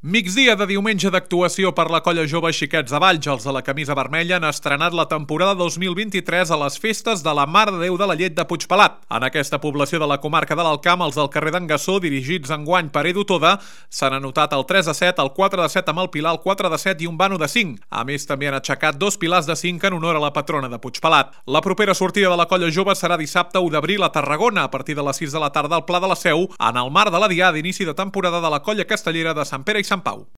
Migdia de diumenge d'actuació per la colla jove Xiquets de Valls. Els de la camisa vermella han estrenat la temporada 2023 a les festes de la Mare de Déu de la Llet de Puigpelat. En aquesta població de la comarca de l'Alt Camp, els del carrer d'en Gassó, dirigits enguany per Edu Toda, s'han anotat el 3-7, el 4-7 amb el Pilar, el 4-7 i un vano de 5. A més, també han aixecat 2 pilars de 5 en honor a la patrona de Puigpelat. La propera sortida de la colla jove serà dissabte 1 d'abril a Tarragona, a partir de les 6 de la tarda al Pla de la Seu, en el marc de la diada d'inici de temporada de la colla castellera de Sant Pere i Sant Pau.